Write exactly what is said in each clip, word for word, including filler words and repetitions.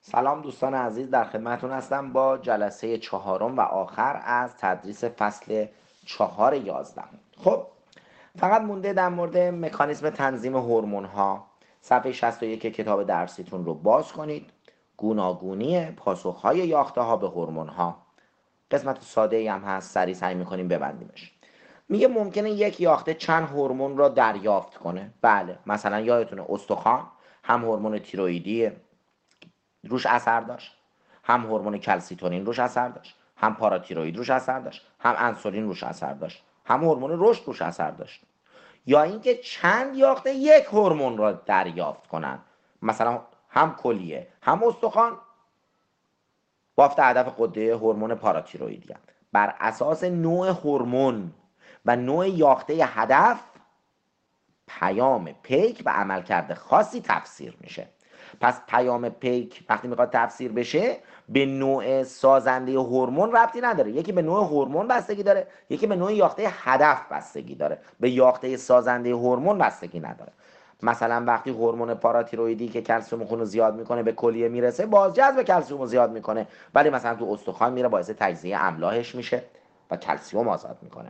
سلام دوستان عزیز، در خدمتتون هستم با جلسه چهارم و آخر از تدریس فصل چهار یازدهم. خب فقط مونده در مورد مکانیزم تنظیم هورمون ها. صفحه شصت و یک کتاب درسیتون رو باز کنید. گوناگونی پاسخهای یاخته ها به هورمون ها، قسمت ساده ای هم هست، سریع سعی میکنیم ببندیمش. میگه ممکنه یک یاخته چند هورمون را دریافت کنه. بله، مثلا یادتونه استخوان هم هورمون تیروئیدی روش اثر داشت، هم هورمون کلسیتونین روش اثر داشت، هم پاراتیروئید روش اثر داشت، هم انسولین روش اثر داشت، هم هورمون رشد روش اثر داشت. یا اینکه چند یاخته یک هورمون را دریافت کنند، مثلا هم کلیه هم استخوان بافت هدف غده هورمون پاراتیروئیدی. بر اساس نوع هورمون و نوع یاخته هدف پیام پیک و عملکرد خاصی تفسیر میشه. پس پیام پیک وقتی میخواد تفسیر بشه به نوع سازنده هورمون ربطی نداره. یکی به نوع هورمون بستگی داره، یکی به نوع یاخته هدف بستگی داره، به یاخته سازنده هورمون بستگی نداره. مثلا وقتی هورمون پاراتیروئیدی که کلسیم خون رو زیاد میکنه به کلیه میرسه، بازجذب کلسیم رو زیاد میکنه، ولی مثلا تو استخوان میره باعث تجزیه املاحش میشه و کلسیم آزاد میکنه.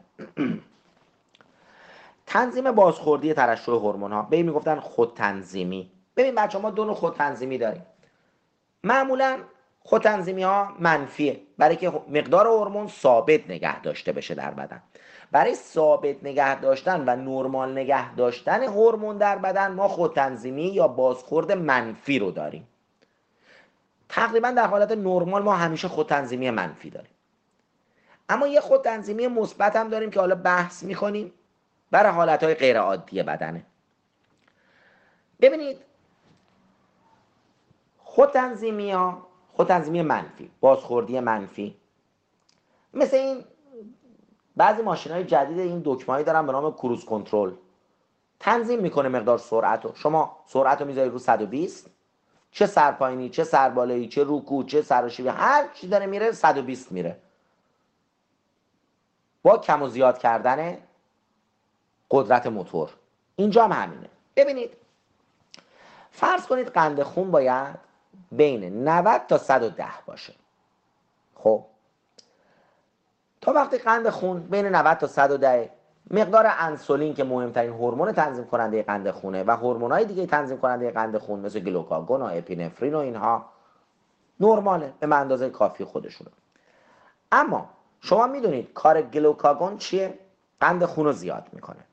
تنظیم بازخوردی ترشح هورمون ها، به این میگفتن خودتنظیمی. ببین بچه ما دو نوع خودتنظیمی داریم. معمولا خودتنظیمی ها منفیه، برای که مقدار هورمون ثابت نگه داشته بشه در بدن. برای ثابت نگه داشتن و نرمال نگه داشتن هورمون در بدن ما خودتنظیمی یا بازخورد منفی رو داریم. تقریبا در حالت نرمال ما همیشه خودتنظیمی منفی داریم. اما یه خودتنظیمی مثبت هم داریم که حالا بحث میکنیم، برای حالتهای غیر عادی بدنه. ببینید خودتنظیمی ها، خودتنظیمی منفی، بازخوردی منفی، مثل این بعضی ماشین های جدید این دکمه‌ای دارن به نام کروز کنترل، تنظیم میکنه مقدار سرعت رو. شما سرعت رو میذاری رو صد و بیست، چه سرپایینی چه سربالایی چه رکوع چه سراشیبی هر چی داره میره صد و بیست میره، با کم و زیاد کردن قدرت موتور. اینجا هم همینه. ببینید فرض کنید قند خون باید بین نود تا صد و ده باشه. خب تا وقتی قند خون بین نود تا صد و ده، مقدار انسولین که مهمترین هورمون تنظیم کننده قند خونه و هورمونای دیگه تنظیم کننده قند خون مثل گلوکاگون و اپینفرین و اینها نرماله، به اندازه کافی خودشونه. اما شما میدونید کار گلوکاگون چیه؟ قند خون رو زیاد میکنه.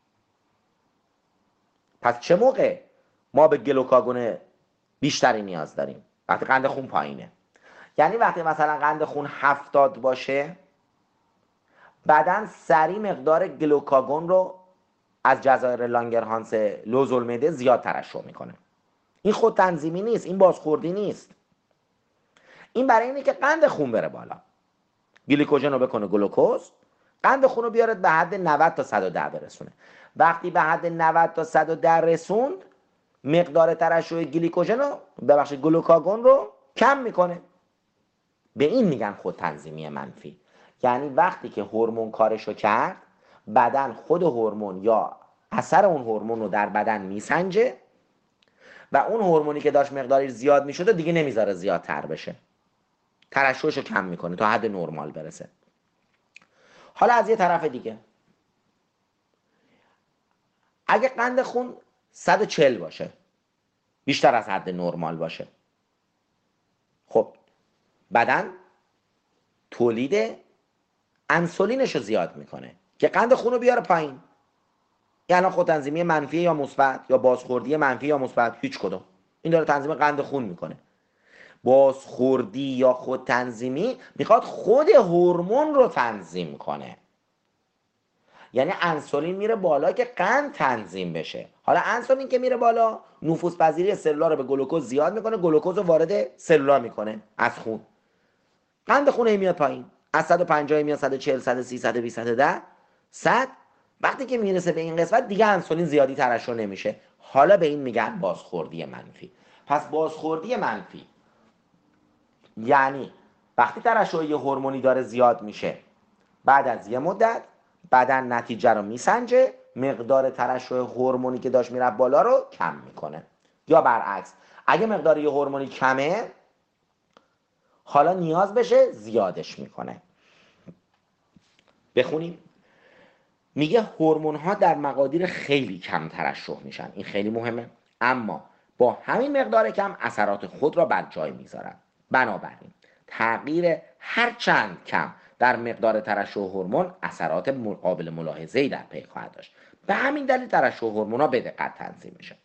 پس چه موقع ما به گلوکاگون بیشتری نیاز داریم؟ وقتی قند خون پایینه. یعنی وقتی مثلا قند خون هفتاد باشه، بدن سریع مقدار گلوکاگون رو از جزایر لانگرهانس لوزالمعده زیاد ترشح میکنه. این خود تنظیمی نیست، این بازخوردی نیست. این برای اینه که قند خون بره بالا، گلیکوژن رو بکنه گلوکوز، قند خون رو بیارد به حد نود تا صد و ده برسونه. وقتی به حد نود تا صد و ده رسوند، مقدار ترشح گلیکوژن رو ببخشید گلوکاگون رو کم میکنه. به این میگن خود تنظیمی منفی. یعنی وقتی که هورمون کارشو کرد، بدن خود هورمون یا اثر اون هورمون رو در بدن میسنجه و اون هورمونی که داشت مقداری زیاد میشده دیگه نمیذاره زیادتر بشه، ترشحش رو کم میکنه تا حد نرمال برسه. حالا از یه طرف دیگه، اگه قند خون صد و چهل باشه، بیشتر از حد نرمال باشه، خب بدن تولید انسولینش رو زیاد میکنه که قند خون رو بیاره پایین. یعنی خود تنظیمی منفی یا مثبت یا بازخوردی منفی یا مثبت، هیچ کدوم. این داره تنظیم قند خون میکنه. بازخوردی یا خود تنظیمی میخواد خود هورمون رو تنظیم کنه. یعنی انسولین میره بالا که قند تنظیم بشه. حالا انسولین که میره بالا، نفوذ پذیری سلولار رو به گلوکوز زیاد میکنه، گلوکوز رو وارد سلولار میکنه از خون. قند خون میاد پایین، از صد و پنجاه میاد صد و چهل، صد و سی، صد و بیست، صد و ده، صد. وقتی که میرسه به این قسمت دیگه انسولین زیادی ترشح نمیشه. حالا به این میگن بازخوردی منفی. پس بازخوردی منفی یعنی وقتی ترشح یه هورمونی داره زیاد میشه، بعد از یه مدت بدن نتیجه رو میسنجه، مقدار ترشح هورمونی که داشت میرفت بالا رو کم میکنه. یا برعکس، اگه مقدار یه هورمونی کمه، حالا نیاز بشه زیادش میکنه. بخونیم. میگه هورمون ها در مقادیر خیلی کم ترشح میشن، این خیلی مهمه، اما با همین مقدار کم اثرات خود را بر جای میذارن. بنابراین تغییر هر چند کم در مقدار ترشح هورمون اثرات قابل ملاحظه‌ای در پی خواهد داشت. به همین دلیل ترشح هورمون ها به دقت تنظیم میشه.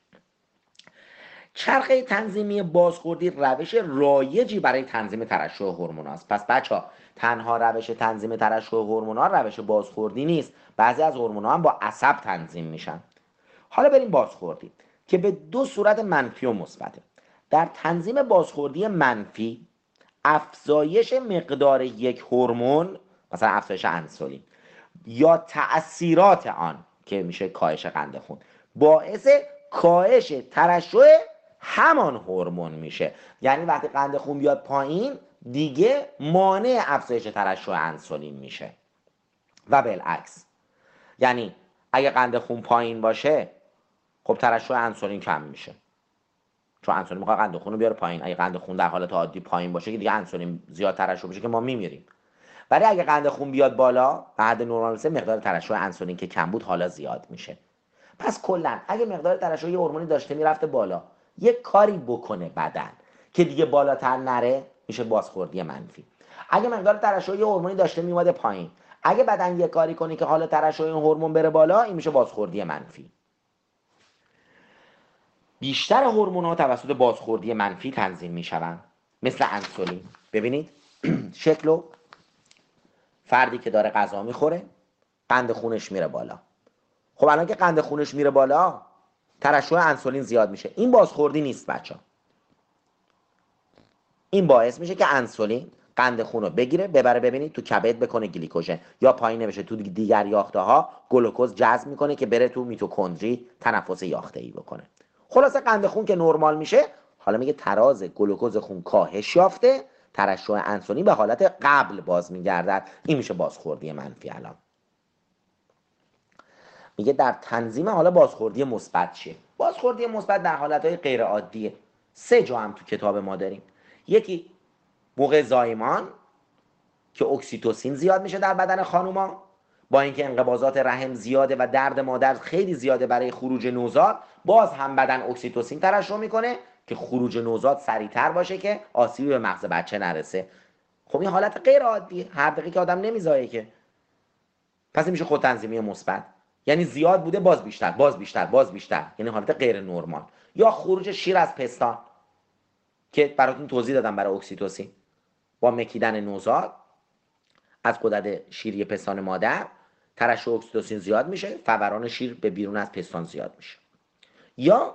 چرخه تنظیمی بازخوردی روش رایجی برای تنظیم ترشح هورمون است. پس بچه‌ها تنها روش تنظیم ترشح هورمون ها روش بازخوردی نیست، بعضی از هورمون ها هم با عصب تنظیم میشن. حالا بریم بازخوردی که به دو صورت منفی و مثبته. در تنظیم بازخوردی منفی افزایش مقدار یک هورمون، مثلا افزایش انسولین یا تأثیرات آن که میشه کاهش قند خون، باعث کاهش ترشح همان هورمون میشه. یعنی وقتی قند خون بیاد پایین دیگه مانع افزایش ترشح انسولین میشه و بالعکس. یعنی اگه قند خون پایین باشه خب ترشح انسولین کم میشه، چون انسولین میخواد قند خون رو بیاره پایین. اگه قند خون در حالت عادی پایین باشه که دیگه انسولین زیاد ترشح بشه که ما میمیریم. ولی اگه قند خون بیاد بالا به حد نرمال برسه، مقدار ترشح انسولین که کم بود حالا زیاد میشه. پس کلا اگه مقدار ترشح یه هورمونی داشته میرفته بالا، یک کاری بکنه بدن که دیگه بالاتر نره، میشه بازخوردی منفی. اگه مقدار ترشح یه هورمونی داشته میومده پایین، اگه بدن یه کاری کنه که حالا ترشح این هورمون بره بالا، این میشه بازخوردی منفی. بیشتر هورمون ها توسط بازخوردی منفی تنظیم میشوند، مثل انسولین. ببینید شکلو، فردی که داره غذا میخوره قند خونش میره بالا. خب الان که قند خونش میره بالا ترشح انسولین زیاد میشه. این بازخوردی نیست بچه ها. این باعث میشه که انسولین قند خون رو بگیره ببره، ببینید تو کبد بکنه گلیکوژن، یا پایین بشه تو دیگر یاخته ها گلوکوز جذب میکنه که بره تو میتوکندری تنفس یاخته ای بکنه. خلاصه قند خون که نرمال میشه، حالا میگه تراز گلوکوز خون کاهش یافته، ترشح انسولین به حالت قبل باز میگردد. این میشه بازخوردی منفی. الان میگه در تنظیم حالا بازخوردی مثبت چیه؟ بازخوردی مثبت در حالتهای غیر عادیه. سه جا هم تو کتاب ما داریم. یکی موقع زایمان که اکسیتوسین زیاد میشه در بدن خانوما، با اینکه انقباضات رحم زیاده و درد مادر خیلی زیاده برای خروج نوزاد، باز هم بدن اکسیتوسین ترشح میکنه که خروج نوزاد سریعتر باشه که آسیبی به مغز بچه نرسه. خب این حالت غیر عادیه، هر دقیقه که آدم نمیزایه که. پس این میشه خودتنظیمی مثبت، یعنی زیاد بوده باز بیشتر باز بیشتر باز بیشتر، یعنی حالت غیر نرمال. یا خروج شیر از پستان که براتون توضیح دادم برای اکسیتوسین، با مکیدن نوزاد از غدد شیری پستان مادر ترشح اکسیتوسین زیاد میشه، فوران شیر به بیرون از پستان زیاد میشه. یا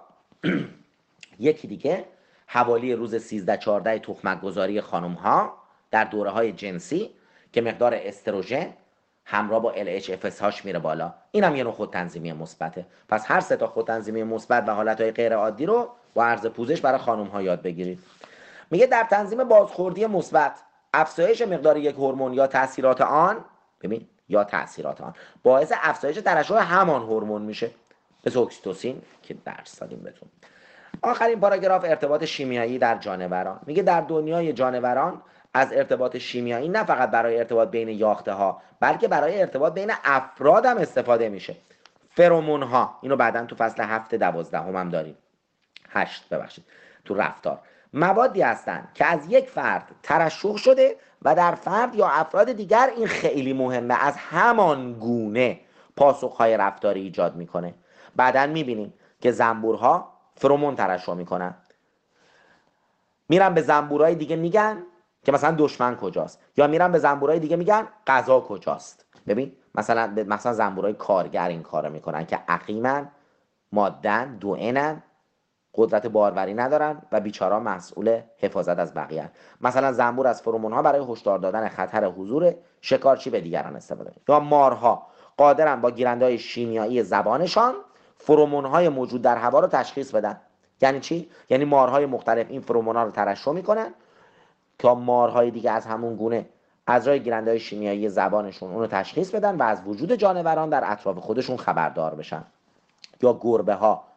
یکی دیگه حوالی روز سیزده چهارده تخمک گذاری خانم ها در دوره های جنسی که مقدار استروژن همراه با ال اچ اف اس هاش میره بالا. این هم یه نوع خودتنظیمی مثبته. پس هر سه تا خودتنظیمی مثبت و حالتهای غیر عادی رو با عرض پوزش برای خانم ها یاد بگیرید. میگه در تنظیم بازخوردی مثبت افزایش مقدار یک هورمون یا تاثیرات آن، ببین یا تاثیرات آن باعث افزایش ترشح همان هورمون میشه، مثل اکسیتوسین که درس دادیم بهتون. آخرین پاراگراف ارتباط شیمیایی در جانوران. میگه در دنیای جانوران از ارتباط شیمیایی نه فقط برای ارتباط بین یاخته ها، بلکه برای ارتباط بین افراد هم استفاده میشه. فرمون ها، اینو بعداً تو فصل هفت دوازدهم هم داریم، هشت ببخشید، تو رفتار. موادی هستند که از یک فرد ترشح شده و در فرد یا افراد دیگر، این خیلی مهمه، از همان گونه پاسخهای رفتاری ایجاد میکنه. بعداً میبینیم که زنبورها فرمون ترشح میکنن، میرن به زنبورهای دیگه میگن که مثلا دشمن کجاست، یا میرن به زنبورهای دیگه میگن غذا کجاست. ببین مثلا مثلا زنبورهای کارگر این کارو میکنن که عقیمن، مادن، دوئنن، قدرت باروری ندارن و بیچارا مسئول حفاظت از بقیه. مثلا زنبور از فرمونها برای هشدار دادن خطر حضور شکارچی به دیگران استفاده میکنه. یا مارها قادرن با گیرنده‌های شیمیایی زبانشان فرمونهای موجود در هوا رو تشخیص بدن. یعنی چی؟ یعنی مارهای مختلف این فرمونها رو ترشح میکنن تا مارهای دیگه از همون گونه از راه گیرنده‌های شیمیایی زبانشون اون رو تشخیص بدن و از وجود جانوران در اطراف خودشون خبردار بشن. یا گربه ها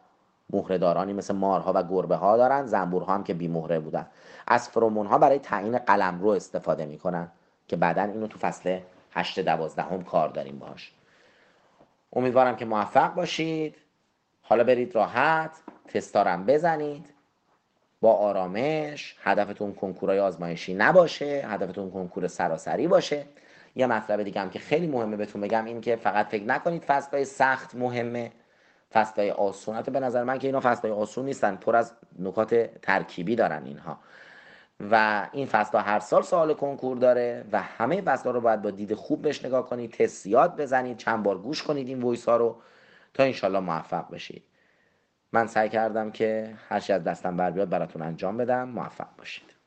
مهره‌دارانی مثل مارها و گربه ها دارن، زنبورها هم که بی مهره بودن. از فرمون ها برای تعیین قلمرو استفاده میکنن که بعدا اینو تو فصل هشت دوازدهم کار داریم باهاش. امیدوارم که موفق باشید. حالا برید راحت تستارم بزنید با آرامش. هدفتون کنکورای آزمایشی نباشه، هدفتون کنکور سراسری باشه. یه مطلب دیگه هم که خیلی مهمه بهتون بگم این که فقط فکر نکنید فصلهای سخت مهمه، فصلهای آسون. به نظر من که اینا فصلهای آسون نیستن، پر از نکات ترکیبی دارن اینها و این فصلها هر سال سوال کنکور داره و همه فصلها رو باید با دید خوب بهش نگاه کنید، تست یاد بزنید، چند بار گوش کنید این وایس ها رو تا انشالله موفق بشید. من سعی کردم که هر چی از دستم بر بیاد براتون انجام بدم. موفق باشید.